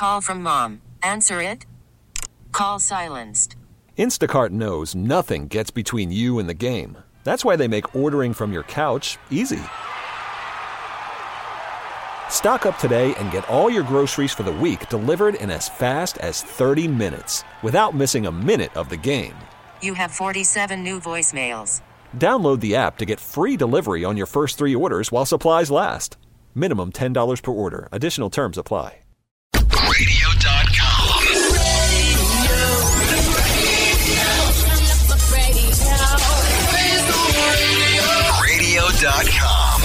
Call from mom. Answer it. Call silenced. Instacart knows nothing gets between you and the game. That's why they make ordering from your couch easy. Stock up today and get all your groceries for the week delivered in as fast as 30 minutes without missing a minute of the game. You have 47 new voicemails. Download the app to get free delivery on your first 3 orders while supplies last. Minimum $10 per order. Additional terms apply. Radio.com. Radio.com.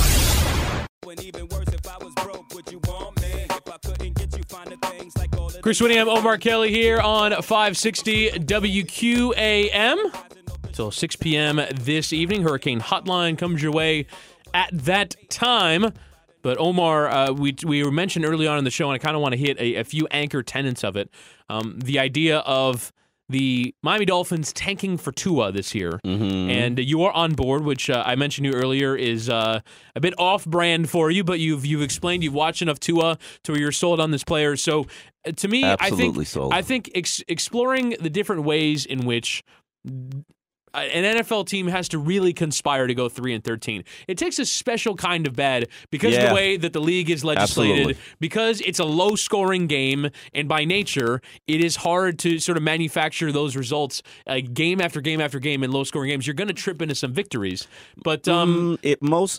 Chris Whittingham, Omar Kelly here on 560 WQAM. Till 6 p.m. this evening. Hurricane Hotline comes your way at that time. But Omar, we mentioned early on in the show, and I kind of want to hit a few anchor tenets of it. The idea of the Miami Dolphins tanking for Tua this year. Mm-hmm. And you are on board, which I mentioned to you earlier is a bit off-brand for you, but you've explained you've watched enough Tua to where you're sold on this player. So to me, I think exploring the different ways in which an NFL team has to really conspire to go 3-13. It takes a special kind of bad because of the way that the league is legislated, Absolutely. because it's a low-scoring game, and by nature, it is hard to sort of manufacture those results game after game after game in low-scoring games. You're going to trip into some victories, but most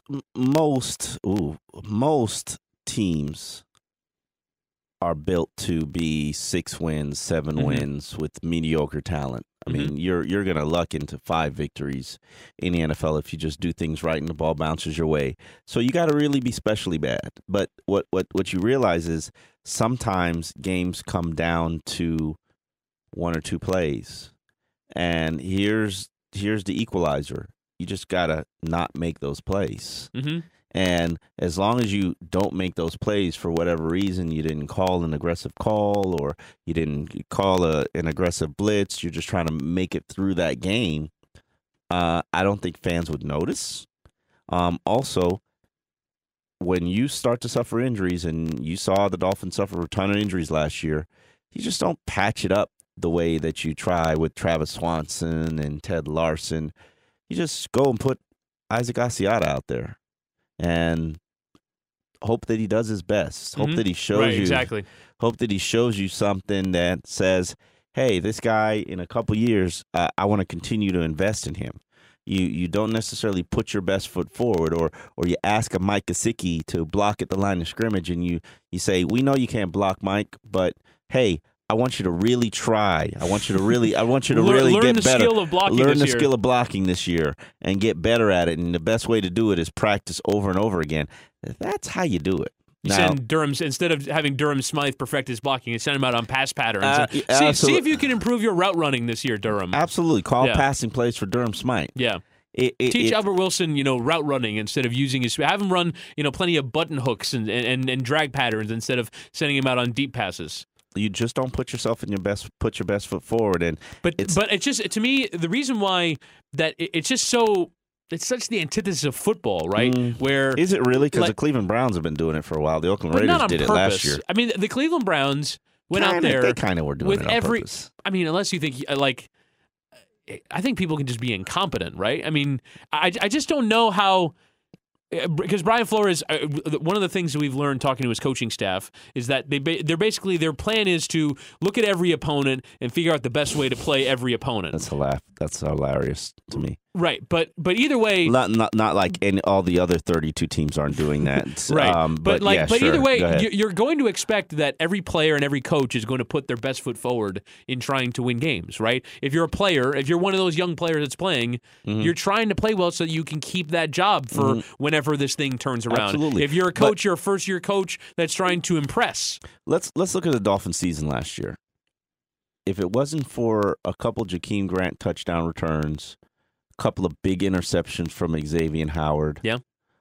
teams are built to be 6 wins, 7 wins with mediocre talent. I mean, you're going to luck into 5 victories in the NFL if you just do things right and the ball bounces your way. So you got to really be specially bad. But what you realize is sometimes games come down to 1 or 2 plays. And here's the equalizer. You just got to not make those plays. Mm-hmm. And as long as you don't make those plays for whatever reason, you didn't call an aggressive call or you didn't call an aggressive blitz, you're just trying to make it through that game, I don't think fans would notice. Also, when you start to suffer injuries, and you saw the Dolphins suffer a ton of injuries last year, you just don't patch it up the way that you try with Travis Swanson and Ted Larson. You just go and put Isaac Asiata out there. And hope that he does his best. Hope that he shows you. Exactly. Hope that he shows you something that says, "Hey, this guy in a couple years, I want to continue to invest in him." You don't necessarily put your best foot forward, or you ask a Mike Gesicki to block at the line of scrimmage, and you say, "We know you can't block, Mike, but hey, I want you to really try. I want you to really get better. Learn the skill of blocking Learn the skill of blocking this year and get better at it. And the best way to do it is practice over and over again." That's how you do it. You send Durham's, instead of having Durham Smythe perfect his blocking, you send him out on pass patterns. See if you can improve your route running this year, Durham. Absolutely. Call passing plays for Durham Smythe. Yeah. Teach Albert Wilson, route running instead of using his. Have him run, plenty of button hooks and drag patterns instead of sending him out on deep passes. You just don't put yourself in your best foot forward, but it's just, to me, the reason why that it's just so. It's such the antithesis of football, right? Where is it really? Because the Cleveland Browns have been doing it for a while. The Oakland Raiders did it last year. I mean, the Cleveland Browns went out there. They kind of were doing it on purpose. I mean, unless you think I think people can just be incompetent, right? I mean, I just don't know how. Because Brian Flores, one of the things that we've learned talking to his coaching staff is that their plan is to look at every opponent and figure out the best way to play every opponent. That's hilarious to me. Right, but either way, not like all the other 32 teams aren't doing that. Right, but either way, you're going to expect that every player and every coach is going to put their best foot forward in trying to win games, right? If you're a player, if you're one of those young players that's playing, you're trying to play well so you can keep that job for whenever this thing turns around. Absolutely. If you're a coach, you're a first-year coach that's trying to impress. Let's look at the Dolphins season last year. If it wasn't for a couple Jakeem Grant touchdown returns, a couple of big interceptions from Xavier Howard. Yeah.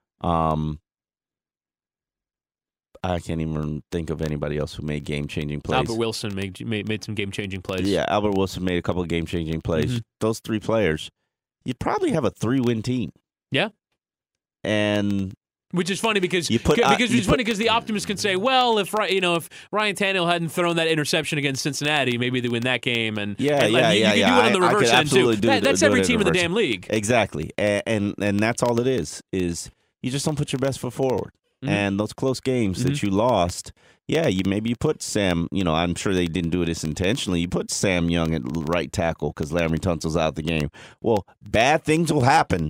I can't even think of anybody else who made game-changing plays. Albert Wilson made some game-changing plays. Yeah, Albert Wilson made a couple of game-changing plays. Those 3 players, you'd probably have a 3-win team. Yeah. And Which is funny because the optimists can say, well, if Ryan Tannehill hadn't thrown that interception against Cincinnati, maybe they win that game. And you can do it on the reverse end too. That's every team in the damn league. Exactly, and that's all it is you just don't put your best foot forward. Mm-hmm. And those close games that you lost, you put Sam, I'm sure they didn't do this intentionally. You put Sam Young at right tackle because Laremy Tunsil's out the game. Well, bad things will happen.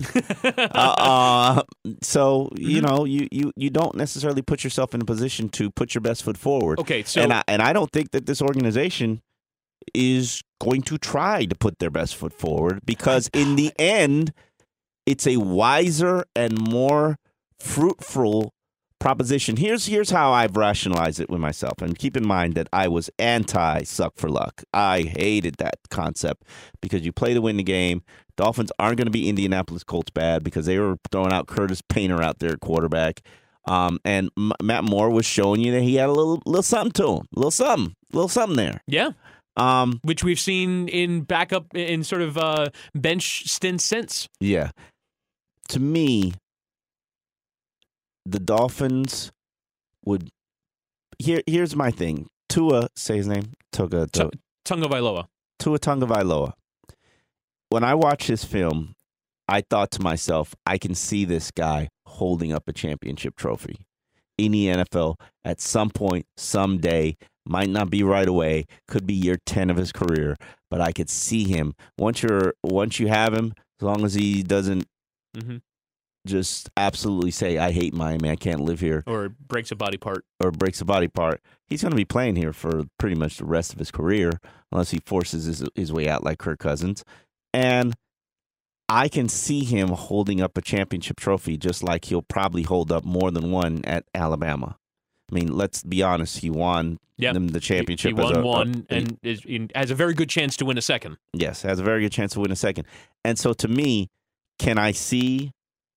So, you don't necessarily put yourself in a position to put your best foot forward. Okay, so and I don't think that this organization is going to try to put their best foot forward because in the end, it's a wiser and more fruitful proposition. Here's how I've rationalized it with myself. And keep in mind that I was anti-suck for luck. I hated that concept because you play to win the game. Dolphins aren't going to be Indianapolis Colts bad because they were throwing out Curtis Painter out there at quarterback. And Matt Moore was showing you that he had a little something to him. A little something there. Yeah. Which we've seen in backup in sort of bench stints since. Yeah. To me, the Dolphins would. Here's my thing. Tua, say his name. Tagovailoa. Tua Tagovailoa. When I watched his film, I thought to myself, I can see this guy holding up a championship trophy in the NFL at some point, someday. Might not be right away. Could be year 10 of his career, but I could see him. Once you have him, as long as he doesn't. Mm-hmm. Just absolutely say, I hate Miami, I can't live here. Or breaks a body part. He's going to be playing here for pretty much the rest of his career, unless he forces his way out like Kirk Cousins. And I can see him holding up a championship trophy just like he'll probably hold up more than one at Alabama. I mean, let's be honest, he won them the championship. He won one and has a very good chance to win a second. Yes, has a very good chance to win a second. And so to me, can I see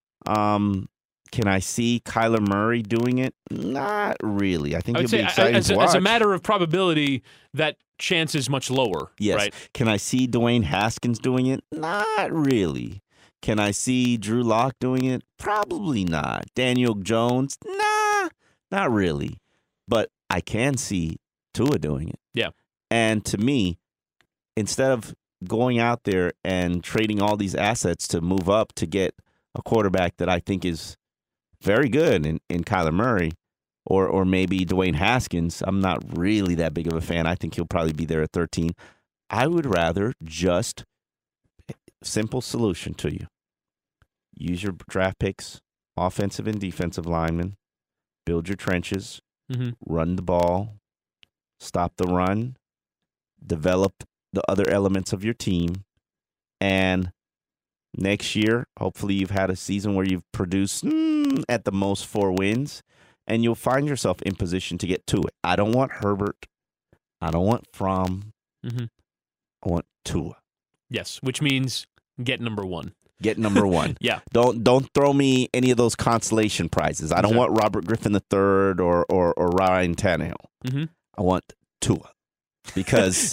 Kyler Murray doing it? Not really. I think it'll be exciting to watch. As a matter of probability, that chance is much lower. Yes. Right? Can I see Dwayne Haskins doing it? Not really. Can I see Drew Lock doing it? Probably not. Daniel Jones? Nah, not really. But I can see Tua doing it. Yeah. And to me, instead of going out there and trading all these assets to move up to get a quarterback that I think is very good in Kyler Murray or maybe Dwayne Haskins. I'm not really that big of a fan. I think he'll probably be there at 13. I would rather just simple solution to you. Use your draft picks, offensive and defensive linemen, build your trenches, run the ball, stop the run, develop the other elements of your team, and next year, hopefully you've had a season where you've produced at the most 4 wins, and you'll find yourself in position to get to it. I don't want Herbert. I don't want Fromm. I want Tua. Yes, which means get number 1. Get number 1. Yeah. Don't throw me any of those consolation prizes. I don't want Robert Griffin III or Ryan Tannehill. I want Tua because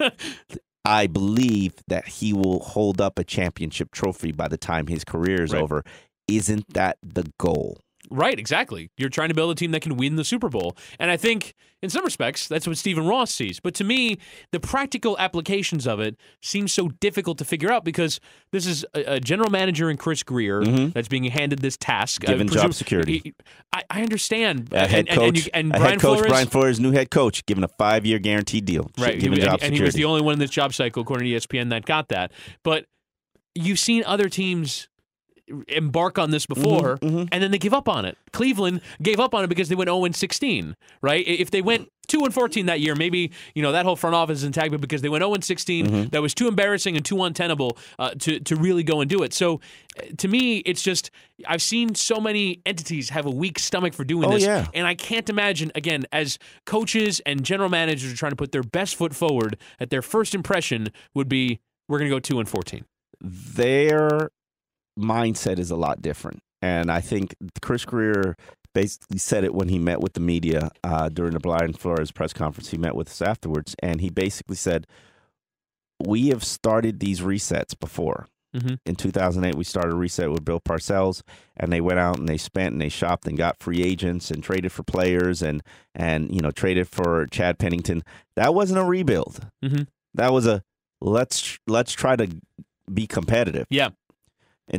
I believe that he will hold up a championship trophy by the time his career is over. Isn't that the goal? Right, exactly. You're trying to build a team that can win the Super Bowl. And I think, in some respects, that's what Stephen Ross sees. But to me, the practical applications of it seem so difficult to figure out because this is a general manager in Chris Grier that's being handed this task. Given job security. I understand. Head coach, Brian Flores, new head coach, given a 5-year guaranteed deal. Right, given job security. And he was the only one in this job cycle, according to ESPN, that got that. But you've seen other teams embark on this before, and then they give up on it. Cleveland gave up on it because they went 0-16, right? If they went 2-14 that year, maybe that whole front office is intact, but because they went 0-16, that was too embarrassing and too untenable to really go and do it. So to me, it's just I've seen so many entities have a weak stomach for doing this, and I can't imagine, again, as coaches and general managers are trying to put their best foot forward, that their first impression would be, we're going to go 2-14. Their mindset is a lot different. And I think Chris Grier basically said it when he met with the media during the Brian Flores press conference. He met with us afterwards, and he basically said, we have started these resets before. In 2008, we started Reset with Bill Parcells, and they went out and they spent and they shopped and got free agents and traded for players and traded for Chad Pennington. That wasn't a rebuild. That was a let's try to be competitive. Yeah. In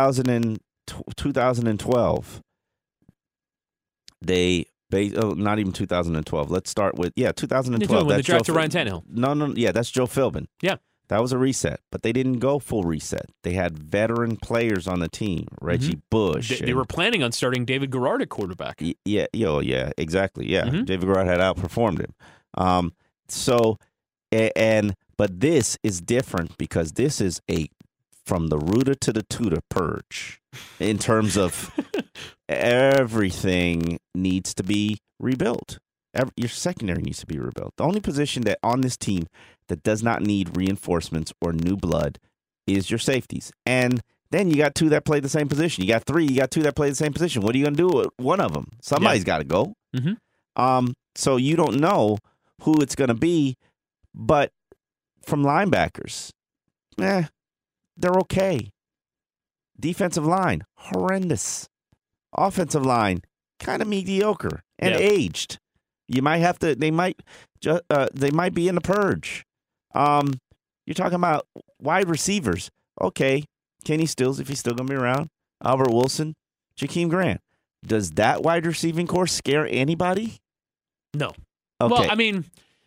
2012, not even 2012. Let's start with 2012. When they drafted Ryan Tannehill. No, that's Joe Philbin. Yeah. That was a reset, but they didn't go full reset. They had veteran players on the team, Reggie Bush. They were planning on starting David Garrard at quarterback. Yeah, exactly. Yeah, David Garrard had outperformed him. But this is different because this is a from the rooter to the tutor purge in terms of everything needs to be rebuilt. Your secondary needs to be rebuilt. The only position that on this team that does not need reinforcements or new blood is your safeties. And then you got two that play the same position. You got three, you got two that play the same position. What are you going to do with one of them? Somebody's got to go. So you don't know who it's going to be. But from linebackers, they're okay. Defensive line, horrendous. Offensive line, kind of mediocre and aged. You might have to. They might be in the purge. You're talking about wide receivers. Okay, Kenny Stills, if he's still going to be around. Albert Wilson, Jakeem Grant. Does that wide receiving core scare anybody? No. Okay. Well, I mean,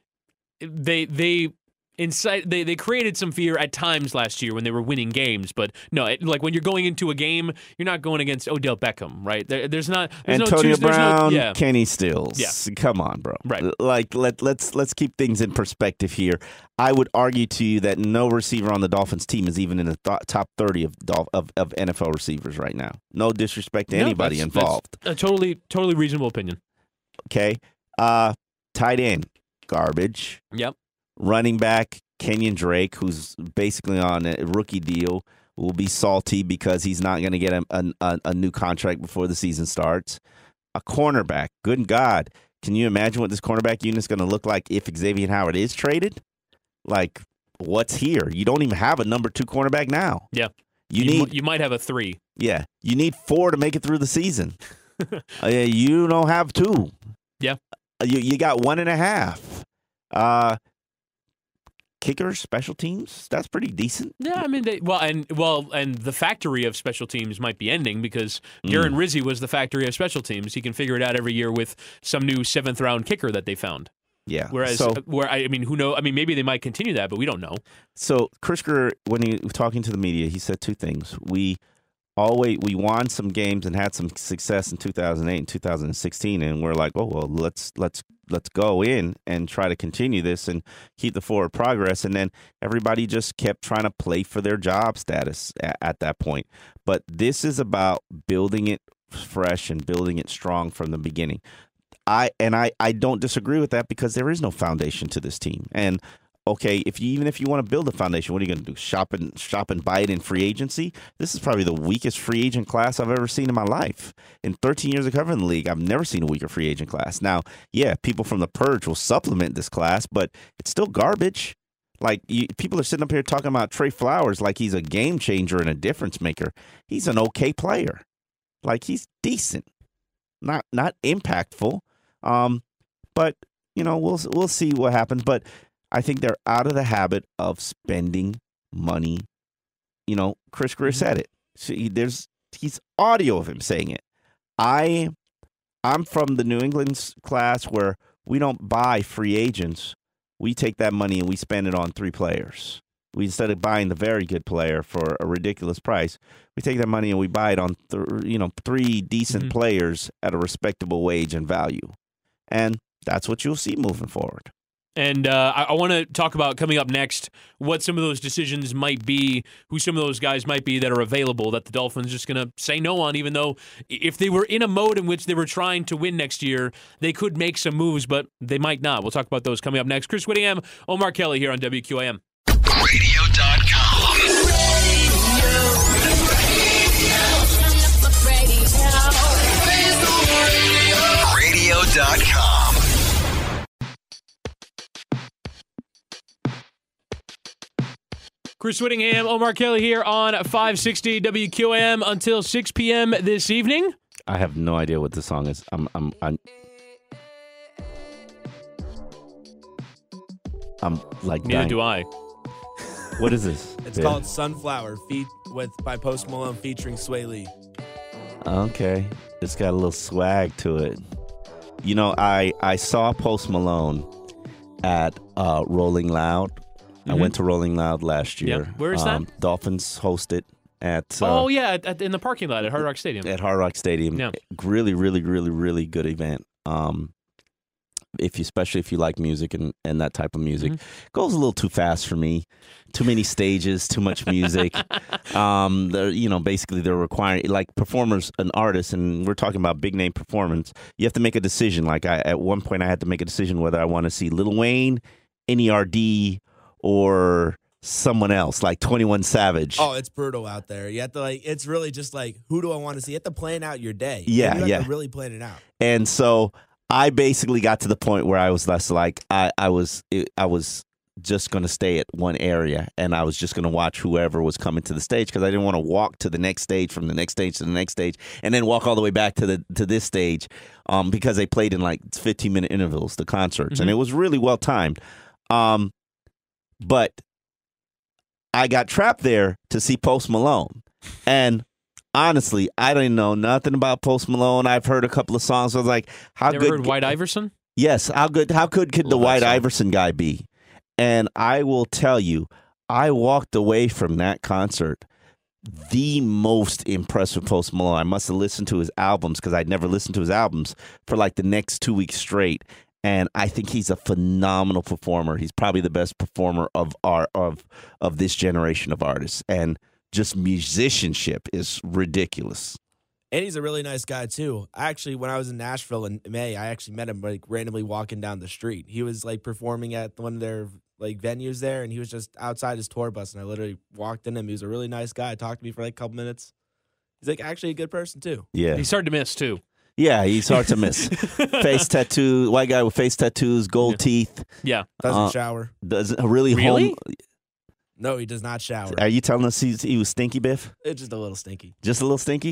they created some fear at times last year when they were winning games, but no, like when you're going into a game, you're not going against Odell Beckham, right? There's Antonio Brown, Kenny Stills. Yeah. Come on, bro. Right. Like let's keep things in perspective here. I would argue to you that no receiver on the Dolphins team is even in the top 30 of NFL receivers right now. No disrespect to anybody involved. That's a totally reasonable opinion. Okay. Tight end, garbage. Yep. Running back, Kenyon Drake, who's basically on a rookie deal, will be salty because he's not going to get a new contract before the season starts. A cornerback, good God. Can you imagine what this cornerback unit is going to look like if Xavier Howard is traded? Like, what's here? You don't even have a number 2 cornerback now. Yeah. You might have a 3. Yeah. You need 4 to make it through the season. You don't have 2. Yeah. You got 1.5. Kickers, special teams, that's pretty decent. Yeah, I mean, and the factory of special teams might be ending because Darren Rizzi was the factory of special teams. He can figure it out every year with some new 7th round kicker that they found. Yeah. Whereas, who knows? I mean, maybe they might continue that, but we don't know. So Chris Grier, when he was talking to the media, he said 2 things. We won some games and had some success in 2008 and 2016, and we're like, oh well, let's go in and try to continue this and keep the forward progress. And then everybody just kept trying to play for their job status at that point. But this is about building it fresh and building it strong from the beginning. I don't disagree with that because there is no foundation to this team. And okay, even if you want to build a foundation, what are you going to do? Shop and buy it in free agency? This is probably the weakest free agent class I've ever seen in my life. In 13 years of covering the league, I've never seen a weaker free agent class. Now, yeah, people from the purge will supplement this class, but it's still garbage. Like, people are sitting up here talking about Trey Flowers like he's a game changer and a difference maker. He's an okay player. Like, he's decent, not impactful. But we'll see what happens. But I think they're out of the habit of spending money. Chris Grier said it. He's audio of him saying it. I'm from the New England class where we don't buy free agents. We take that money and we spend it on 3 players. Instead of buying the very good player for a ridiculous price, we take that money and we buy it on 3 decent players at a respectable wage and value. And that's what you'll see moving forward. And I want to talk about coming up next what some of those decisions might be, who some of those guys might be that are available that the Dolphins are just going to say no on, even though if they were in a mode in which they were trying to win next year, they could make some moves, but they might not. We'll talk about those coming up next. Chris Whittingham, Omar Kelly here on WQAM. Radio.com. Radio.com. Chris Whittingham, Omar Kelly here on 560 WQAM until 6 p.m. this evening. I have no idea what the song is. I'm like Neither dying. do I. What is this? It's Yeah. called Sunflower by Post Malone featuring Sway Lee. Okay. It's got a little swag to it. You know, I saw Post Malone at Rolling Loud. I went to Rolling Loud last year. Yeah. Where is that? Dolphins hosted at In the parking lot at Hard Rock Stadium. at Hard Rock Stadium. Yeah. Really, really, really, really good event. Especially if you like music and that type of music. Goes a little too fast for me. Too many stages, too much music. Basically they're requiring, like, performers and artists, and we're talking about big name performance. You have to make a decision. Like at one point I had to make a decision whether I want to see Lil Wayne, NERD, or someone else like 21 Savage. Oh, it's brutal out there. You have to it's really just like, who do I want to see? You have to plan out your day. Yeah, you have yeah. to really plan it out. And so I basically got to the point where I was less like I was just going to stay at one area, and I was just going to watch whoever was coming to the stage, because I didn't want to walk to the next stage, from the next stage to the next stage, and then walk all the way back to this stage, because they played in like 15-minute intervals, the concerts, and it was really well timed. But I got trapped there to see Post Malone, and honestly, I didn't know nothing about Post Malone. I've heard a couple of songs. I was like, how Ever good? heard White Iverson? Yes, how good could the Love that White song. Iverson guy be? And I will tell you, I walked away from that concert the most impressed with Post Malone. I must have listened to his albums, because I'd never listened to his albums, for like the next 2 weeks straight. And I think he's a phenomenal performer. He's probably the best performer of this generation of artists. And just musicianship is ridiculous. And he's a really nice guy, too. Actually, when I was in Nashville in May, I actually met him like randomly walking down the street. He was like performing at one of their like venues there, and he was just outside his tour bus, and I literally walked in him. He was a really nice guy. Talked to me for like a couple minutes. He's like actually a good person, too. Yeah. He's hard to miss, too. Yeah, he's hard to miss. Face tattoo, white guy with face tattoos, gold teeth. Yeah. Doesn't shower. Does really? Really? No, he does not shower. Are you telling us he was stinky, Biff? It's just a little stinky. Just a little stinky?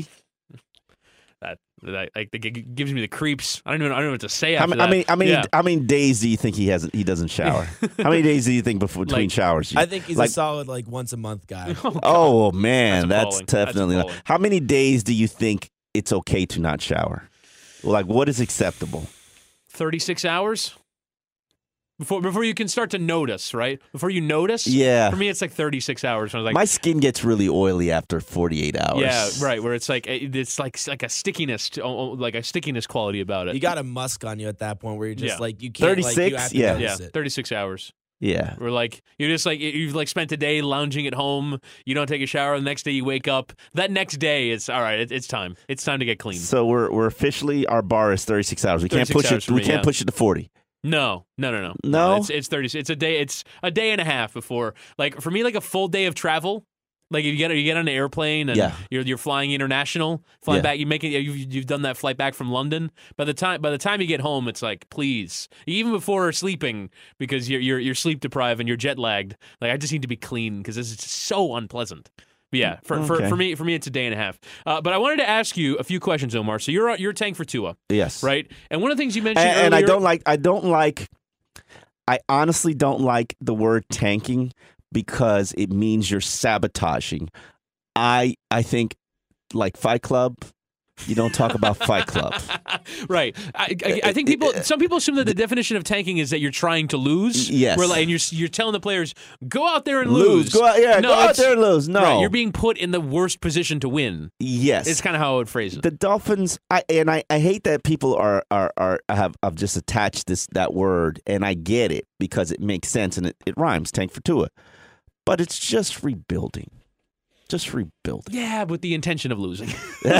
That it gives me the creeps. I don't know what to say How after many, that. Yeah. how many days do you think he doesn't shower? How many days do you think between Like, showers? I think he's like, a solid like once a month guy. Oh man, That's that's appalling. definitely That's not. appalling. How many days do you think it's okay to not shower? Like, what is acceptable? 36 hours? Before you can start to notice, right? Before you notice? Yeah. For me, it's like 36 hours. I was like, My skin gets really oily after 48 hours. yeah, right. Where it's like a stickiness, like a stickiness quality about it. You got a musk on you at that point where you're just Yeah. like you can't like you 36? have to Yeah. notice yeah, it. 36 hours. Yeah. Where like you're just like you've like spent a day lounging at home. You don't take a shower. The next day you wake up. That next day it's all right. It's time. It's time to get clean. So we're officially, our bar is 36 hours. We can't 36 push hours it. for We me, can't yeah. push it to 40. No. No? It's 30. It's a day. It's a day and a half before. Like for me, like a full day of travel. Like you get on an airplane and Yeah. you're flying international, flying Yeah. back. You've done that flight back from London. By the time you get home, it's like please, even before sleeping, because you're sleep deprived and you're jet lagged. Like I just need to be clean because this is just so unpleasant. But yeah, for me, it's a day and a half. But I wanted to ask you a few questions, Omar. So you're tank for Tua, Yes. right? And one of the things you mentioned And earlier, I honestly don't like the word tanking, because it means you're sabotaging. I think, like Fight Club, you don't talk about Fight Club. right? I think some people assume that the definition of tanking is that you're trying to lose. Yes. And you're telling the players go out there and lose. Go out, No, go out it's- there and lose. No. Right, you're being put in the worst position to win. Yes. It's kind of how I would phrase it. The Dolphins, I hate that people have just attached that word, and I get it because it makes sense and it rhymes, tank for Tua, but it's just rebuilding. Just rebuilding. Yeah, with the intention of losing.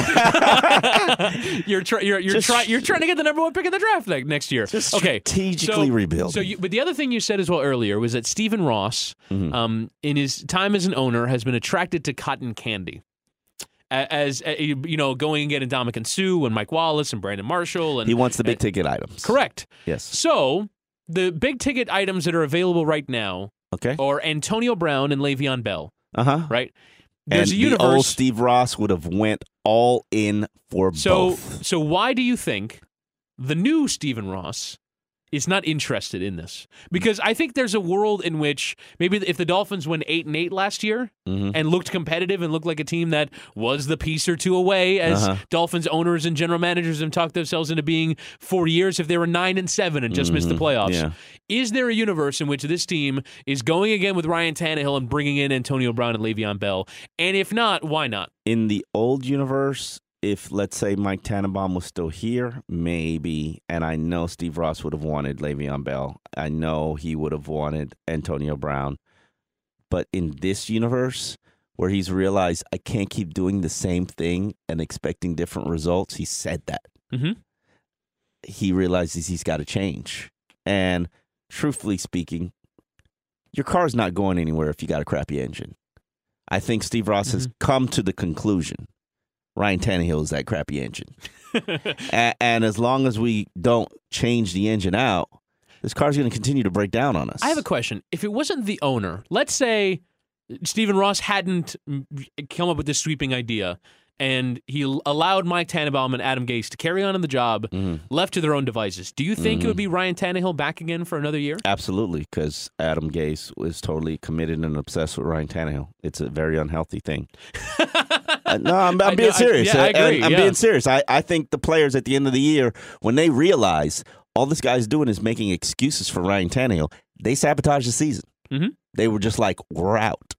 you're trying to get the number one pick in the draft next year. Just okay, strategically rebuilding. But the other thing you said as well earlier was that Stephen Ross, in his time as an owner, has been attracted to cotton candy. As going and getting Ndamukong Suh and Mike Wallace and Brandon Marshall, and He wants the big ticket items. correct. Yes. So the big ticket items that are available right now Okay. or Antonio Brown and Le'Veon Bell, right? And There's a universe. the old Steve Ross would have went all in for both. So why do you think the new Stephen Ross is not interested in this? Because I think there's a world in which maybe if the Dolphins went 8-8 last year and looked competitive and looked like a team that was the piece or two away, as Dolphins owners and general managers have talked themselves into being for years, if they were 9-7 and just missed the playoffs. Yeah. Is there a universe in which this team is going again with Ryan Tannehill and bringing in Antonio Brown and Le'Veon Bell? And if not, why not? In the old universe, if, let's say, Mike Tannenbaum was still here, maybe, and I know Steve Ross would have wanted Le'Veon Bell. I know he would have wanted Antonio Brown. But in this universe, where he's realized I can't keep doing the same thing and expecting different results, he said that. He realizes he's got to change. And truthfully speaking, your car's not going anywhere if you got a crappy engine. I think Steve Ross has come to the conclusion Ryan Tannehill is that crappy engine. And as long as we don't change the engine out, this car's going to continue to break down on us. I have a question. If it wasn't the owner, let's say Stephen Ross hadn't come up with this sweeping idea and he allowed Mike Tannenbaum and Adam Gase to carry on in the job, left to their own devices, do you think it would be Ryan Tannehill back again for another year? Absolutely, because Adam Gase was totally committed and obsessed with Ryan Tannehill. It's a very unhealthy thing. No, I'm being serious. I agree. I'm being serious. I think the players at the end of the year, when they realize all this guy's doing is making excuses for Ryan Tannehill, they sabotage the season. They were just like, we're out.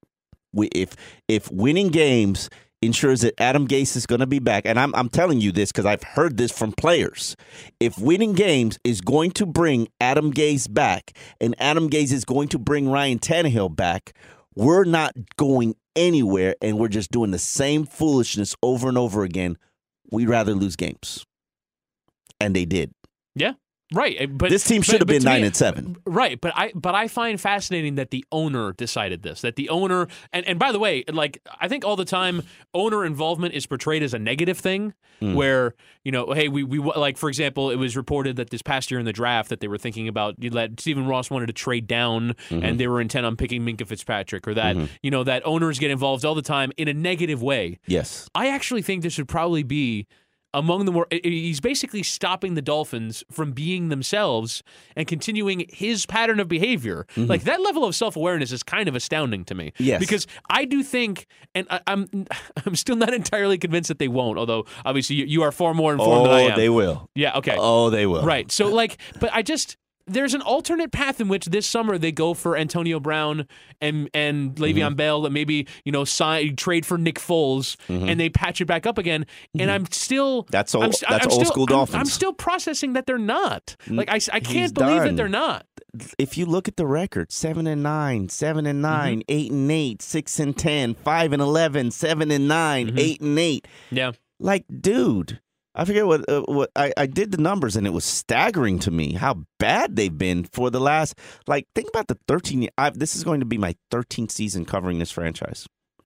If winning games ensures that Adam Gase is going to be back, and I'm telling you this because I've heard this from players. If winning games is going to bring Adam Gase back, and Adam Gase is going to bring Ryan Tannehill back, we're not going anywhere, and we're just doing the same foolishness over and over again. We'd rather lose games. And they did. Yeah. Right, but this team should have been 9-7. Right, but I find fascinating that the owner decided this. That the owner, and by the way, like I think all the time, owner involvement is portrayed as a negative thing. Where hey, we like for example, it was reported that this past year in the draft that they were thinking about Stephen Ross wanted to trade down, and they were intent on picking Minkah Fitzpatrick, or that that owners get involved all the time in a negative way. Yes, I actually think this would probably be among the more, he's basically stopping the Dolphins from being themselves and continuing his pattern of behavior. Like that level of self-awareness is kind of astounding to me. Yes. Because I do think, and I'm still not entirely convinced that they won't, although obviously you are far more informed than I am. Oh, they will. Yeah, okay. Oh, they will. Right. So but there's an alternate path in which this summer they go for Antonio Brown and Le'Veon Bell, and maybe trade for Nick Foles, and they patch it back up again. And I'm still that's old school Dolphins. I'm still processing that they're not. Like I can't believe that they're not. If you look at the record, 7-9, 7-9, 8-8, 6-10, 5-11, 7-9, 8-8. Yeah. Like, dude. I forget what I did the numbers, and it was staggering to me how bad they've been for the last, think about the 13 years. This is going to be my 13th season covering this franchise.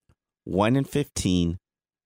1-15,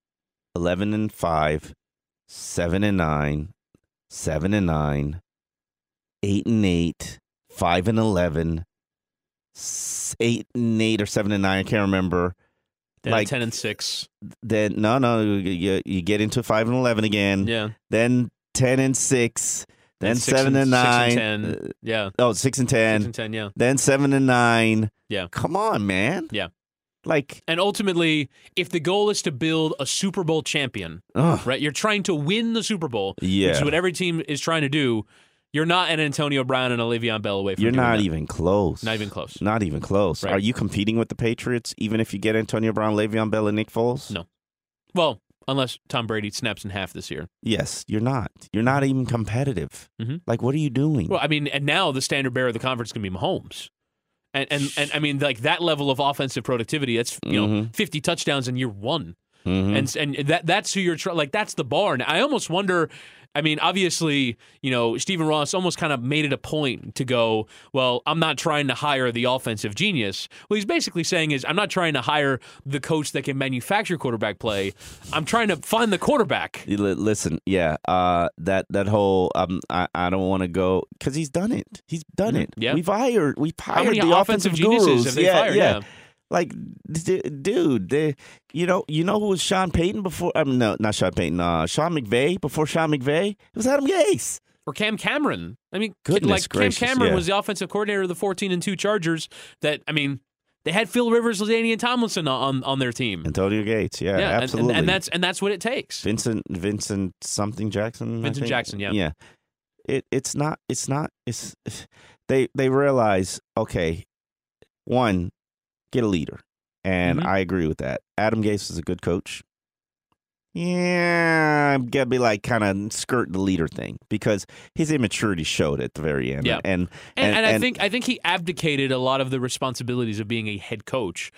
11-5, 7-9, 7-9, 8-8, 5-11, 8-8 or 7-9. I can't remember. Then 10-6. Then no, you get into 5-11 again. Yeah. Then 10-6. Then 7-9. 6-10. Yeah. 6-10. 6-10. Yeah. Then 7-9. Yeah. Come on, man. Yeah. And ultimately, if the goal is to build a Super Bowl champion, right? You're trying to win the Super Bowl, which is what every team is trying to do. You're not an Antonio Brown and a Le'Veon Bell away from You're not that. even close. Not even close. Not even close. Right. Are you competing with the Patriots even if you get Antonio Brown, Le'Veon Bell, and Nick Foles? No. Well, unless Tom Brady snaps in half this year. Yes, you're not. You're not even competitive. What are you doing? Well, I mean, and now the standard bearer of the conference is going to be Mahomes. And I mean, that level of offensive productivity, that's 50 touchdowns in year one. and that's who you're like. That's the bar. And I almost wonder. I mean, obviously, Stephen Ross almost kind of made it a point to go, well, I'm not trying to hire the offensive genius. What he's basically saying is, I'm not trying to hire the coach that can manufacture quarterback play. I'm trying to find the quarterback. Listen, that whole I don't want to go because he's done it. He's done it. Yeah. We've hired How many the offensive geniuses gurus. have they fired? Yeah. Like, dude, you know who was Sean Payton before? No, not Sean Payton. Sean McVay before Sean McVay. It was Adam Gase. Or Cam Cameron. I mean, Goodness gracious, Cam Cameron was the offensive coordinator of the 14-2 Chargers. That, I mean, they had Phil Rivers, LaDainian Tomlinson on their team. Antonio Gates, absolutely. And that's what it takes. Vincent something Jackson. Vincent Jackson, yeah. Yeah. It's they realize, okay, one, get a leader. And I agree with that. Adam Gase is a good coach. Yeah, I'm going to be like kind of skirt the leader thing because his immaturity showed at the very end. Yeah. And I think he abdicated a lot of the responsibilities of being a head coach.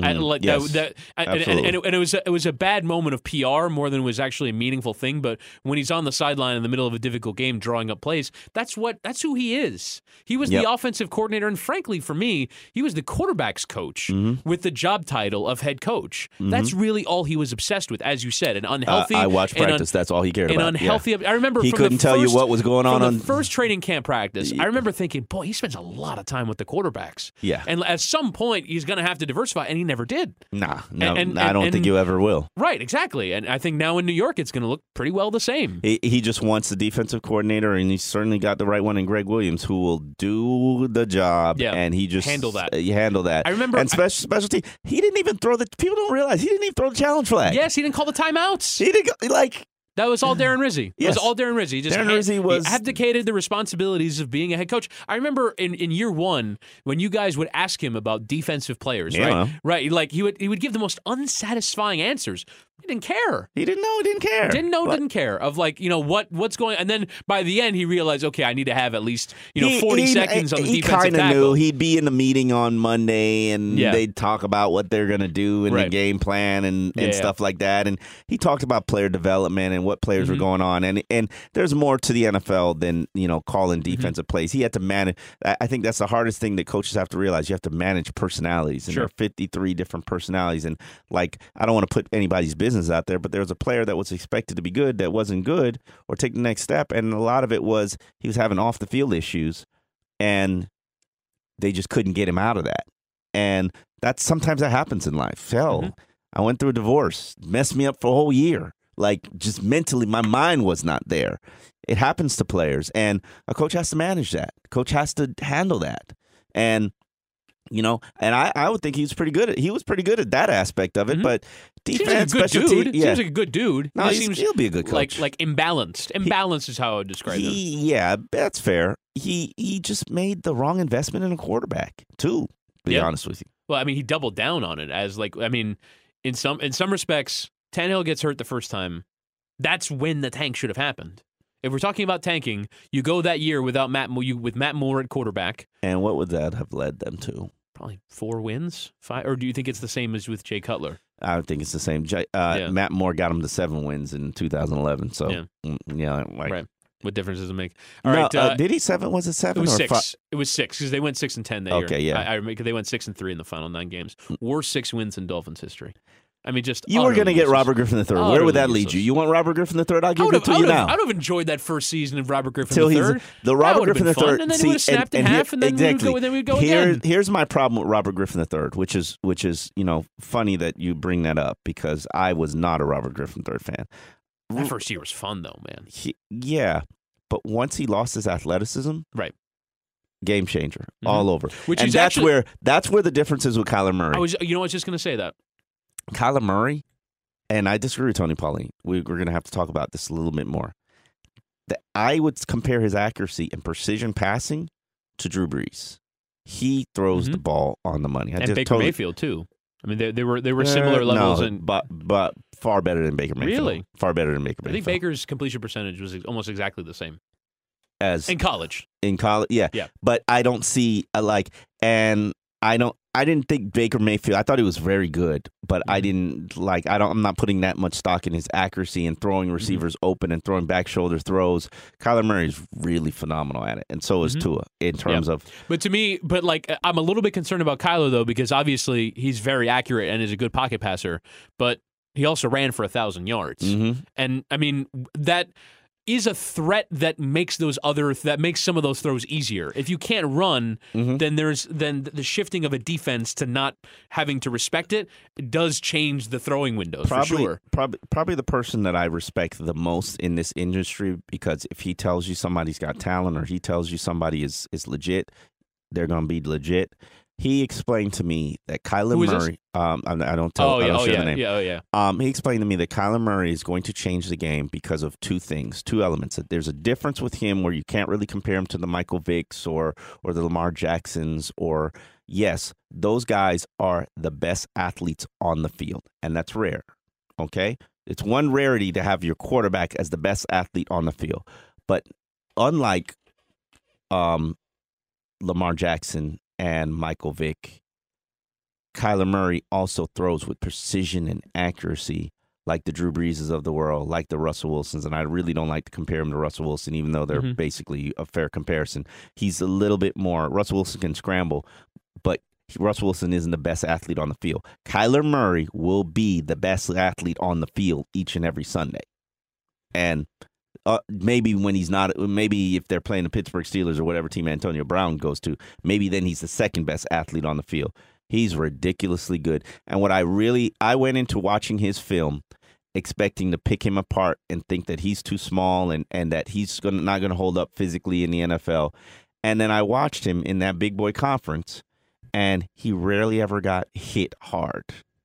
Yes, and it was a bad moment of PR more than it was actually a meaningful thing. But when he's on the sideline in the middle of a difficult game drawing up plays, that's who he is. He was the offensive coordinator, and frankly, for me, he was the quarterback's coach with the job title of head coach. That's really all he was obsessed with, as you said, an unhealthy. I watched practice. That's all he cared about. An unhealthy. I remember he couldn't tell you what was going on the first training camp practice. I remember thinking, boy, he spends a lot of time with the quarterbacks. Yeah, and at some point he's going to have to diversify, and he never did. Nah, I don't think you ever will. Right, exactly. And I think now in New York, it's going to look pretty well the same. He just wants the defensive coordinator, and he's certainly got the right one in Greg Williams, who will do the job. Yeah, and he just handle that. I remember, and specialty. He didn't even throw the. People don't realize he didn't even throw the challenge flag. Yes, he didn't call the timeouts. He didn't like. That was all Darren Rizzi. Yes. It was all Darren Rizzi. He just he abdicated the responsibilities of being a head coach. I remember in year one when you guys would ask him about defensive players, right? Like he would give the most unsatisfying answers. He didn't care. He didn't know. He didn't care. Didn't care of what's going. And then by the end, he realized, okay, I need to have at least 40 seconds on the defensive tackle. He kind of knew. He'd be in the meeting on Monday, and they'd talk about what they're going to do and the game plan and stuff like that. And he talked about player development and what players were going on. And there's more to the NFL than calling defensive plays. He had to manage. I think that's the hardest thing that coaches have to realize. You have to manage personalities, and there are 53 different personalities. And I don't want to put anybody's business out there, but there was a player that was expected to be good that wasn't good or take the next step, and a lot of it was he was having off the field issues, and they just couldn't get him out of that. And sometimes that happens in life. Hell, I went through a divorce, messed me up for a whole year. Like, just mentally, my mind was not there. It happens to players, and a coach has to manage that. Coach has to handle that, and and I would think he was pretty good at that aspect of it. But defense, specialty, seems like a good dude. No, he'll be a good coach. Like imbalanced. Imbalanced is how I would describe him. Yeah, that's fair. He just made the wrong investment in a quarterback too. To be honest with you. Well, I mean, he doubled down on it as in some respects, Tannehill gets hurt the first time. That's when the tank should have happened. If we're talking about tanking, you go that year with Matt Moore at quarterback. And what would that have led them to? Probably 4 wins, 5. Or do you think it's the same as with Jay Cutler? I would think it's the same. Matt Moore got him to 7 wins in 2011. So right. What difference does it make? All right. Did he 7? Was it 7? It was or 6. 5? It was 6 because they went 6-10 that year. Okay, yeah. I remember they went 6-3 in the final 9 games. Worst 6 wins in Dolphins history. I mean, just you were going to get Robert Griffin III. Where would that lead you? You want Robert Griffin III? I'll give it to you now. I would have enjoyed that first season of Robert Griffin III. The Robert Griffin III, and then he would have snapped in half, and then we'd go again. Here's my problem with Robert Griffin III, which is funny that you bring that up because I was not a Robert Griffin III fan. That first year was fun though, man. But once he lost his athleticism, right. Game changer all over. That's where the difference is with Kyler Murray. I was just going to say that. Kyler Murray, and I disagree with Tony Pauline. We're going to have to talk about this a little bit more. I would compare his accuracy and precision passing to Drew Brees. He throws the ball on the money. And Baker Mayfield too. I mean, they were similar levels, but far better than Baker Mayfield. Really, far better than Baker Mayfield. I think Baker's completion percentage was almost exactly the same as in college. Yeah. But I don't see and I don't. I didn't think Baker Mayfield. I thought he was very good, but I didn't like. I'm not putting that much stock in his accuracy and throwing receivers open and throwing back shoulder throws. Kyler Murray is really phenomenal at it, and so is Tua in terms of. But to me, I'm a little bit concerned about Kyler though, because obviously he's very accurate and is a good pocket passer, but he also ran for 1,000 yards, and I mean that is a threat that makes some of those throws easier. If you can't run, then the shifting of a defense to not having to respect it does change the throwing windows for sure. Probably the person that I respect the most in this industry, because if he tells you somebody's got talent or he tells you somebody is legit, they're going to be legit. He explained to me that Kyler Murray. I don't share the name. He explained to me that Kyler Murray is going to change the game because of two elements. That there's a difference with him where you can't really compare him to the Michael Vicks or the Lamar Jacksons. Or yes, those guys are the best athletes on the field, and that's rare. Okay, it's one rarity to have your quarterback as the best athlete on the field, but unlike Lamar Jackson and Michael Vick, Kyler Murray also throws with precision and accuracy like the Drew Breeses of the world, like the Russell Wilsons. And I really don't like to compare him to Russell Wilson, even though they're basically a fair comparison. He's a little bit more. Russell Wilson can scramble, but Russell Wilson isn't the best athlete on the field. Kyler Murray will be the best athlete on the field each and every Sunday. And maybe when he's not, maybe if they're playing the Pittsburgh Steelers or whatever team Antonio Brown goes to, maybe then he's the second best athlete on the field. He's ridiculously good. And I went into watching his film expecting to pick him apart and think that he's too small and that he's not going to hold up physically in the NFL. And then I watched him in that big boy conference, and he rarely ever got hit hard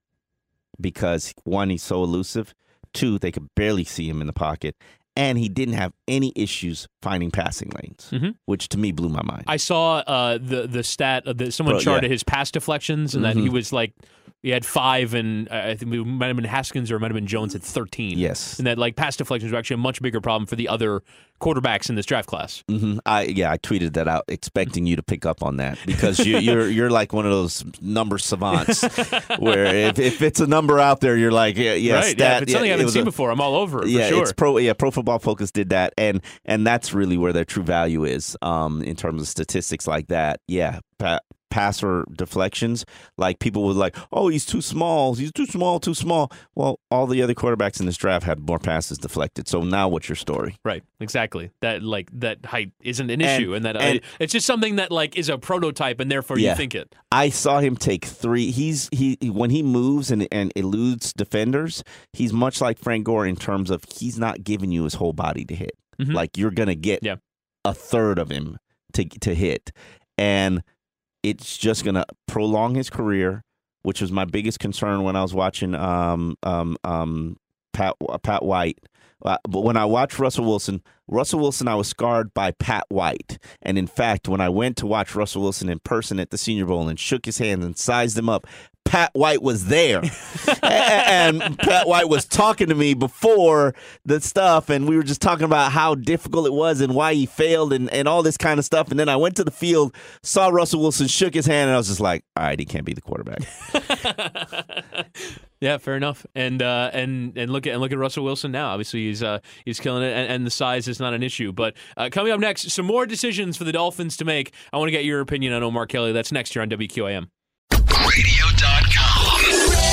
because, one, he's so elusive. Two, they could barely see him in the pocket. And he didn't have any issues finding passing lanes, which to me blew my mind. I saw the stat that someone charted his pass deflections, and that he was like, he had 5, and I think it might have been Haskins or it might have been Jones at 13. Yes, and that like pass deflections were actually a much bigger problem for the other quarterbacks in this draft class. I tweeted that out, expecting you to pick up on that, because you're like one of those number savants, where if it's a number out there, you're like, yes, right, if it's something I haven't seen before, I'm all over it. Yeah, for sure. It's Pro Football Focus did that, and that's really where their true value is, in terms of statistics like that. Yeah. Passer deflections, like people were like, oh, he's too small. Too small. Well, all the other quarterbacks in this draft had more passes deflected. So now what's your story? Right, exactly. That height isn't an issue, and it's just something that like is a prototype, and therefore you think it. I saw him take 3. He when he moves and eludes defenders, he's much like Frank Gore in terms of he's not giving you his whole body to hit. Like you're gonna get a third of him to hit, and it's just going to prolong his career, which was my biggest concern when I was watching Pat White. But when I watched Russell Wilson, I was scarred by Pat White. And in fact, when I went to watch Russell Wilson in person at the Senior Bowl and shook his hand and sized him up, Pat White was there. And Pat White was talking to me before the stuff, and we were just talking about how difficult it was and why he failed and all this kind of stuff. And then I went to the field, saw Russell Wilson, shook his hand, and I was just like, all right, he can't be the quarterback. Yeah, fair enough. And look at Russell Wilson now. Obviously, he's killing it, and the size is not an issue. But coming up next, some more decisions for the Dolphins to make. I want to get your opinion on Omar Kelly. That's next here on WQAM. Radio.com.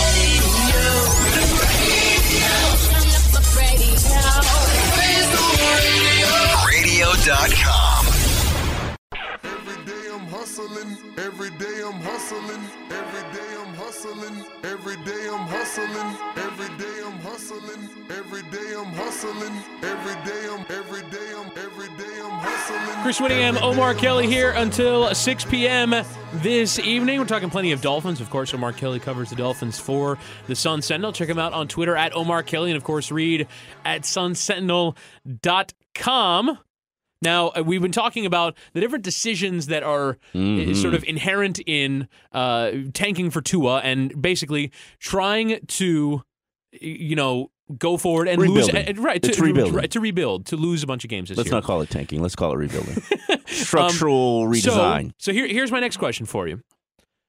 Radio.com. Every day I'm hustling. Every day I'm hustling. Every day I'm hustling. Every day I'm hustling. Every day I'm hustling. Every day I'm hustling. Every day I'm hustling. Chris Whittingham, Omar Kelly here until 6 p.m. this evening. We're talking plenty of Dolphins. Of course, Omar Kelly covers the Dolphins for the Sun Sentinel. Check him out on Twitter at Omar Kelly, and of course, read at sunsentinel.com. Now, we've been talking about the different decisions that are sort of inherent in tanking for Tua and basically trying to, go forward and rebuilding. to rebuild, to lose a bunch of games this year. Let's not call it tanking. Let's call it rebuilding. Structural redesign. So here's my next question for you.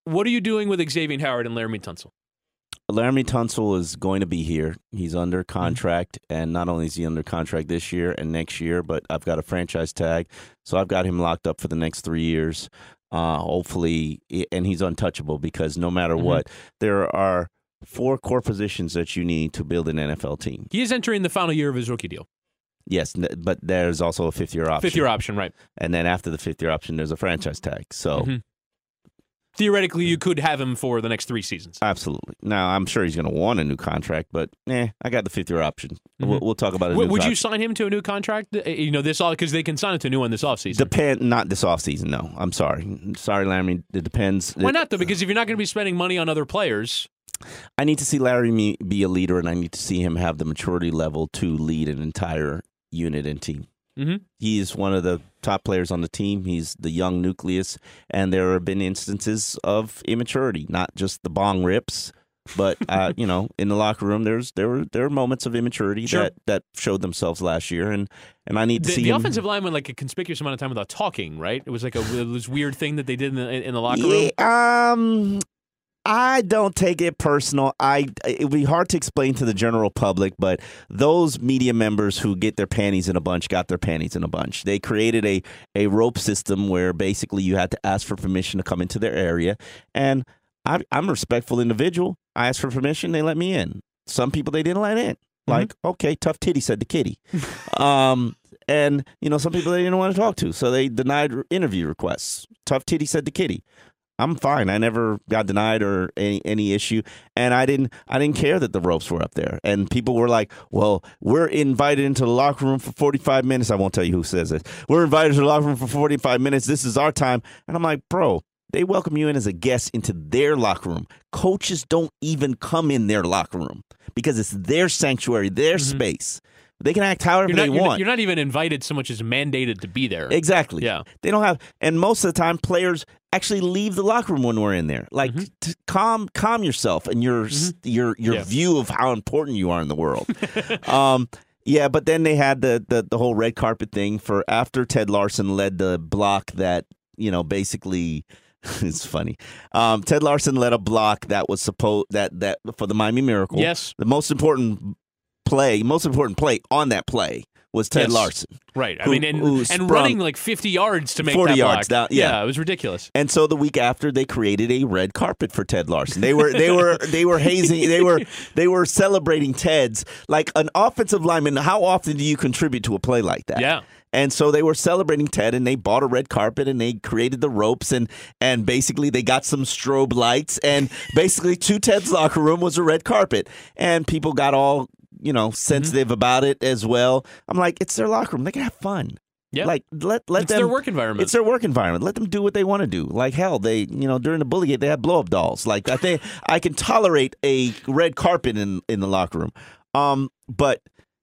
What are you doing with Xavier Howard and Laramie Tunsil? Laramie Tunsil is going to be here. He's under contract, and not only is he under contract this year and next year, but I've got a franchise tag, so I've got him locked up for the next 3 years. Hopefully, and he's untouchable because no matter what, there are 4 core positions that you need to build an NFL team. He is entering the final year of his rookie deal. Yes, but there's also a 5th-year option. 5th-year option, right. And then after the 5th-year option, there's a franchise tag. So theoretically, you could have him for the next 3 seasons. Absolutely. Now, I'm sure he's going to want a new contract, but I got the 5th-year option. We'll talk about it. Would you sign him to a new contract? This all because they can sign it to a new one this offseason. Not this offseason. No, I'm sorry. Sorry, Laramie. It depends. Why not though? Because if you're not going to be spending money on other players, I need to see Laramie be a leader, and I need to see him have the maturity level to lead an entire unit and team. He is one of the top players on the team. He's the young nucleus, and there have been instances of immaturity, not just the bong rips, but in the locker room, there were moments of immaturity that showed themselves last year, and I need to see the him. offensive line went like a conspicuous amount of time without talking. Right? It was like this weird thing that they did in the locker room. I don't take it personal. It would be hard to explain to the general public, but those media members who get their panties in a bunch got their panties in a bunch. They created a rope system where basically you had to ask for permission to come into their area. And I'm a respectful individual. I asked for permission. They let me in. Some people they didn't let in. Like, okay, tough titty, said the kitty. And, some people they didn't want to talk to. So they denied interview requests. Tough titty, said the kitty. I'm fine. I never got denied or any issue, and I didn't care that the ropes were up there. And people were like, "Well, we're invited into the locker room for 45 minutes." I won't tell you who says it. We're invited to the locker room for 45 minutes. This is our time, and I'm like, "Bro, they welcome you in as a guest into their locker room. Coaches don't even come in their locker room because it's their sanctuary, their space." They can act however they want. You're not even invited so much as mandated to be there. Exactly. Yeah. They don't have, and most of the time, players actually leave the locker room when we're in there. Like, calm yourself and your view of how important you are in the world. But then they had the whole red carpet thing for after Ted Larson led the block that basically. It's funny. Ted Larson led a block that was supposed that for the Miami Miracle. Yes. The most important play on that play was Ted Larson. Right. And running like 50 yards to make 40 that yards block. down. Yeah, it was ridiculous. And so the week after, they created a red carpet for Ted Larson. They were hazing. They were celebrating Ted's like an offensive lineman. How often do you contribute to a play like that? Yeah. And so they were celebrating Ted, and they bought a red carpet, and they created the ropes, and basically they got some strobe lights, and basically to Ted's locker room was a red carpet, and people got all sensitive about it as well. I'm like, it's their locker room; they can have fun. Yeah, like let them. It's their work environment. It's their work environment. Let them do what they want to do. Like hell, they during the Bullygate they had blow up dolls. Like I think I can tolerate a red carpet in the locker room. But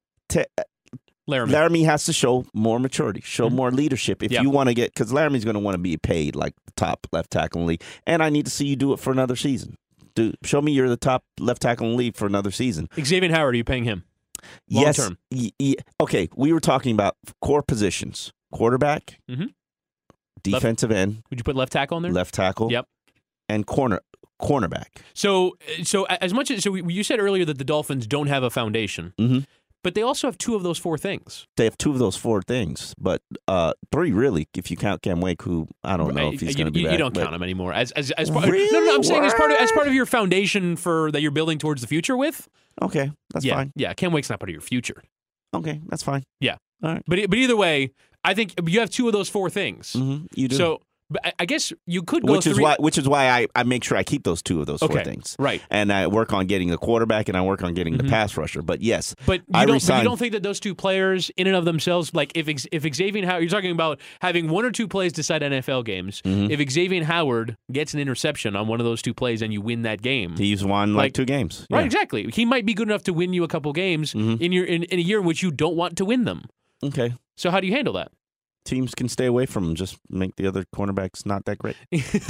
Laramie has to show more maturity, show more leadership if you want to get, because Laramie's going to want to be paid like the top left tackle in the league, and I need to see you do it for another season. Show me you're the top left tackle in the league for another season. Xavier Howard, are you paying him? Long term. Okay, we were talking about core positions: quarterback, defensive end. Would you put left tackle in there? Left tackle. Yep. And cornerback. So as much as you said earlier that the Dolphins don't have a foundation. But they also have 2 of those 4 things. They have 2 of those 4 things, but 3 really, if you count Cam Wake, who I don't know if he's going to be back. You don't count him anymore. As part, really? No, I'm saying as part of your foundation that you're building towards the future with. Okay, that's fine. Yeah, Cam Wake's not part of your future. Okay, that's fine. Yeah. All right. But either way, I think you have 2 of those 4 things. You do. So. But I guess you could go which is why I make sure I keep those 2 of those 4 things. Right. And I work on getting the quarterback and I work on getting the pass rusher. But yes. But you don't think that those 2 players in and of themselves, like if Xavier Howard, you're talking about having 1 or 2 plays decide NFL games. If Xavier Howard gets an interception on one of those 2 plays and you win that game. He's won like 2 games. Right, exactly. He might be good enough to win you a couple games in a year in which you don't want to win them. Okay. So how do you handle that? Teams can stay away from him. Just make the other cornerbacks not that great.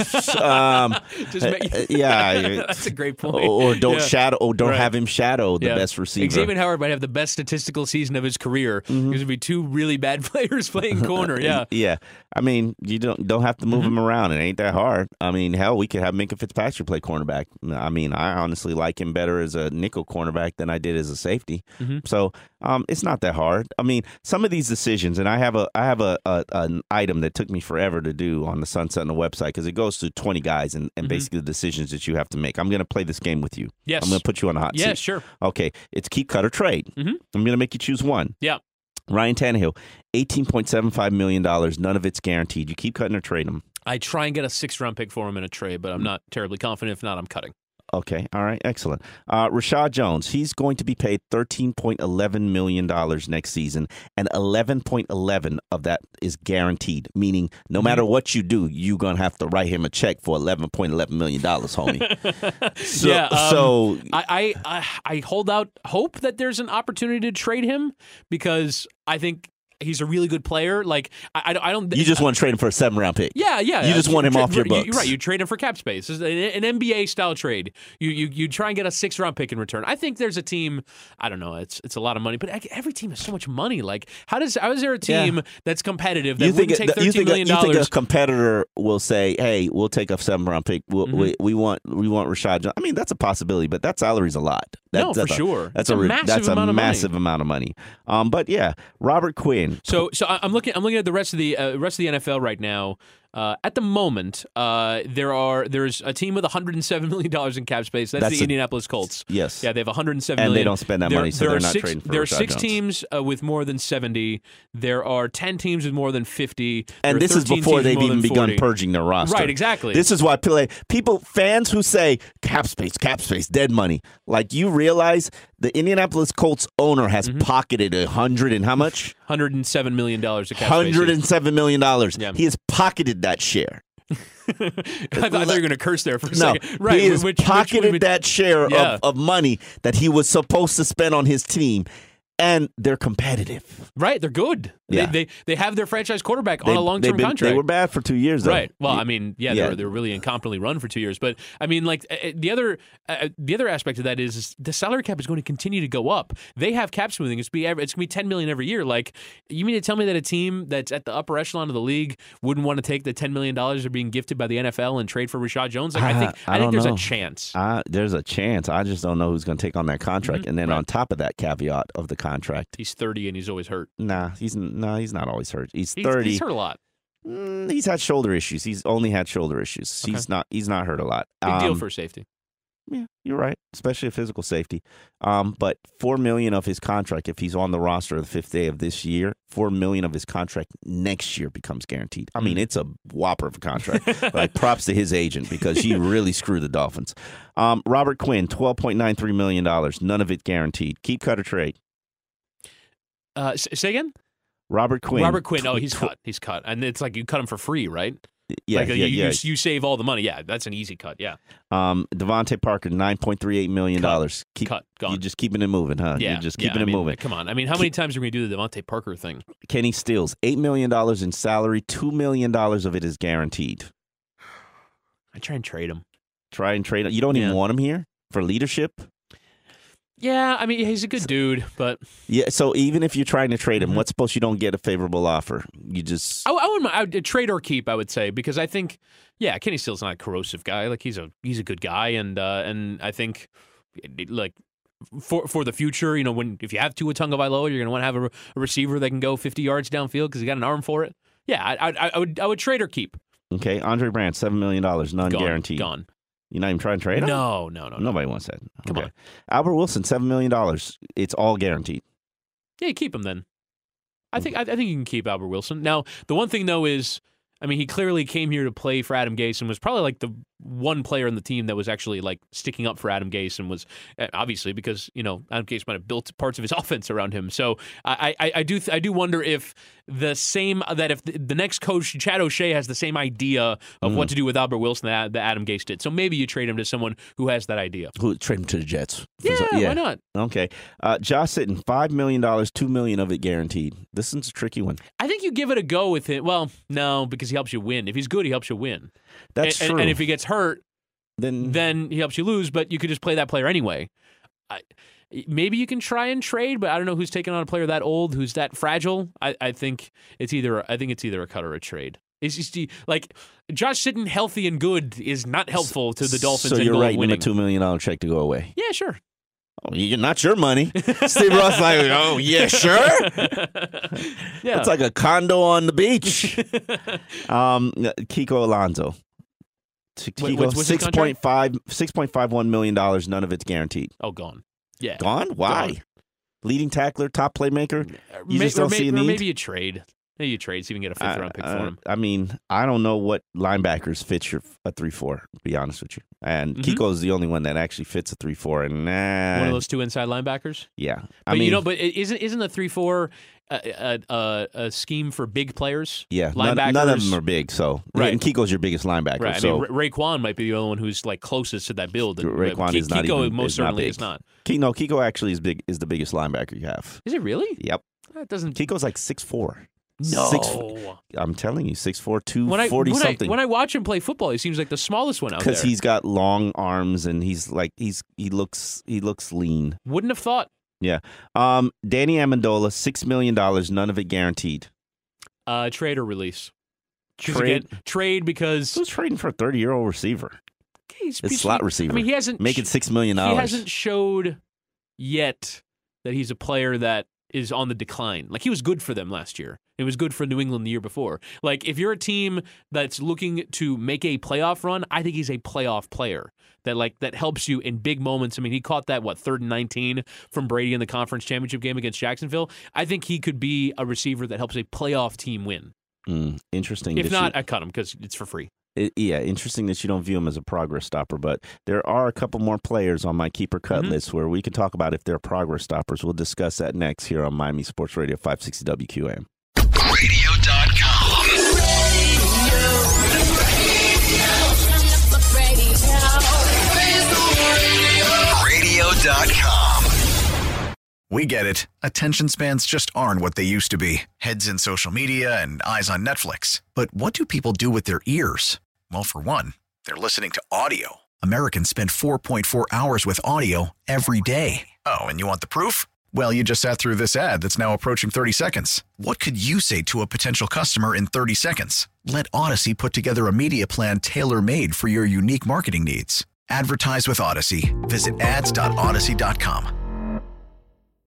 Yeah, that's a great point. Or don't shadow. Or don't Right. have him shadow the best receiver. Xavier Howard might have the best statistical season of his career. There's gonna be two really bad players playing corner. Yeah. Yeah. I mean, you don't have to move him around. It ain't that hard. I mean, hell, we could have Minkah Fitzpatrick play cornerback. I mean, I honestly like him better as a nickel cornerback than I did as a safety. So it's not that hard. I mean, some of these decisions, and I have an item that took me forever to do on the Sunset on the website because it goes to 20 guys and basically the decisions that you have to make. I'm going to play this game with you. Yes. I'm going to put you on the hot seat. Yeah, sure. Okay. It's keep, cut, or trade. I'm going to make you choose one. Yeah. Ryan Tannehill, $18.75 million. None of it's guaranteed. You keep cutting or trade him. I try and get a 6th-round pick for him in a trade, but I'm not terribly confident. If not, I'm cutting. Okay. All right. Excellent. Rashad Jones, he's going to be paid $13.11 million next season, and 11.11 of that is guaranteed, meaning no matter what you do, you're going to have to write him a check for $11.11 million, homie. So, I hold out hope that there's an opportunity to trade him because I think he's a really good player. Like I don't. You just want to trade him for a 7th-round pick. Yeah. You just want him off your books. You're right. You trade him for cap space. It's an NBA style trade. You try and get a 6th-round pick in return. I think there's a team. I don't know. It's a lot of money, but every team has so much money. Like how is there a team that's competitive that wouldn't take $13 million? You think a competitor will say, "Hey, we'll take a 7th-round pick. We want Rashad Jones." I mean, that's a possibility, but that salary's a lot. For sure. That's a massive amount of money. But yeah, Robert Quinn. So I'm looking at the rest of the NFL right now. At the moment, there's a team with $107 million in cap space. That's the Indianapolis Colts. Yes. Yeah, they have $107 million. And they don't spend that money, so they're not trading for There are Rashad 6 Jones. teams with more than 70. There are 10 teams with more than 50. And this is before they've even begun purging their roster. Right, exactly. This is why fans who say cap space, dead money. Like, you realize the Indianapolis Colts owner has pocketed $100 and how much? $107 million of cap space. $107 million. Yeah. He has pocketed that share. I thought you were going to curse there for a second. Right, he has pocketed that share of money that he was supposed to spend on his team, and they're competitive. Right, they're good. Yeah. They have their franchise quarterback on a long-term contract. They were bad for 2 years, though. Right. Well, I mean, they were really incompetently run for 2 years. But I mean, like the other aspect of that is the salary cap is going to continue to go up. They have cap smoothing. It's going to be $10 million every year. Like, you mean to tell me that a team that's at the upper echelon of the league wouldn't want to take the $10 million they're being gifted by the NFL and trade for Rashad Jones? Like, I think there's a chance. There's a chance. I just don't know who's going to take on that contract. And then on top of that caveat of the contract, he's 30 and he's always hurt. He's not always hurt. He's 30. He's hurt a lot. He's had shoulder issues. He's only had shoulder issues. Okay. He's not hurt a lot. Big deal for safety. Yeah, you're right, especially a physical safety. But $4 million of his contract, if he's on the roster the 5th day of this year, $4 million of his contract next year becomes guaranteed. I mean, it's a whopper of a contract. Like, props to his agent because he really screwed the Dolphins. Robert Quinn, $12.93 million, none of it guaranteed. Keep, cut, or trade. Say again? Robert Quinn. Oh, he's cut. He's cut. And it's like you cut him for free, right? Yeah, like, you save all the money. Yeah, that's an easy cut. Yeah. Devontae Parker, $9.38 million. Cut. Gone. You're just keeping it moving, huh? Yeah. You're just keeping it moving. Come on. I mean, how many times are we going to do the Devontae Parker thing? Kenny Stills, $8 million in salary. $2 million of it is guaranteed. I try and trade him. You don't even want him here for leadership? Yeah, I mean, he's a good dude, but... Yeah, so even if you're trying to trade him, what's supposed you don't get a favorable offer? You just... I would trade or keep, I would say, because I think, Kenny Stills not a corrosive guy. Like, he's a good guy, and I think, like, for the future, if you have Tua Tagovailoa, you're going to want to have a receiver that can go 50 yards downfield because he got an arm for it. Yeah, I would trade or keep. Okay, Andre Brandt, $7 million, non-guaranteed. Gone. You're not even trying to trade him? No. Nobody wants that. Come on. Albert Wilson, $7 million. It's all guaranteed. Yeah, you keep him then. I think you can keep Albert Wilson. Now, the one thing, though, is, I mean, he clearly came here to play for Adam Gase and was probably like one player in the team that was actually like sticking up for Adam Gase and was obviously because Adam Gase might have built parts of his offense around him. So I do wonder if if the next coach Chad O'Shea has the same idea of what to do with Albert Wilson that Adam Gase did. So maybe you trade him to someone who has that idea. Who trade him to the Jets? Yeah, why not? Okay, Josh Sitton, $5 million, $2 million of it guaranteed. This one's a tricky one. I think you give it a go with him. Well, no, because he helps you win. If he's good, he helps you win. That's true. And if he gets hurt, then he helps you lose. But you could just play that player anyway. Maybe you can try and trade, but I don't know who's taking on a player that old, who's that fragile. I think it's either a cut or a trade. It's just like Josh Sitton, healthy and good, is not helpful to the Dolphins. So you're writing winning. him a $2 million check to go away. Yeah, sure. Oh, not your money. Steve Ross like, oh yeah, sure. Yeah, it's like a condo on the beach. Kiko Alonso. What's his contract? $6.51 million. None of it's guaranteed. Oh, gone. Yeah, gone. Why? Gone. Leading tackler, top playmaker. You just don't see a need. Or maybe you trade. Maybe you trade so you can get a 5th-round pick for him. I mean, I don't know what linebackers fit a 3-4, to be honest with you. And Kiko's the only one that actually fits a 3-4. And one of those 2 inside linebackers? Yeah. But but isn't the 3-4 a scheme for big players? Yeah. Linebackers? None of them are big, so. Right. And Kiko's your biggest linebacker. Right. So. I mean, Raekwon might be the onher one who's like closest to that build. Raekwon is not Kiko even, most certainly not is not. Kiko actually is the biggest linebacker you have. Is it really? Yep. That doesn't. Kiko's like 6'4". No. I'm telling you, 6'4", 240 something. When I watch him play football, he seems like the smallest one out there. Because he's got long arms and he looks lean. Wouldn't have thought. Yeah. Danny Amendola, $6 million, none of it guaranteed. Trade or release? Trade because who's trading for a 30-year-old receiver? It's slot receiver. I mean, he hasn't making $6 million. He hasn't showed yet that he's a player that is on the decline. Like, he was good for them last year. It was good for New England the year before. Like, if you're a team that's looking to make a playoff run, I think he's a playoff player that helps you in big moments. I mean, he caught that, 3rd and 19 from Brady in the conference championship game against Jacksonville. I think he could be a receiver that helps a playoff team win. Interesting. If not, I cut him because it's for free. Interesting that you don't view him as a progress stopper, but there are a couple more players on my keeper cut list where we can talk about if they're progress stoppers. We'll discuss that next here on Miami Sports Radio 560 WQAM. Radio.com. Radio.com. We get it. Attention spans just aren't what they used to be. Heads in social media and eyes on Netflix. But what do people do with their ears? Well, for one, they're listening to audio. Americans spend 4.4 hours with audio every day. Oh, and you want the proof? Well, you just sat through this ad that's now approaching 30 seconds. What could you say to a potential customer in 30 seconds? Let Odyssey put together a media plan tailor-made for your unique marketing needs. Advertise with Odyssey. Visit ads.odyssey.com.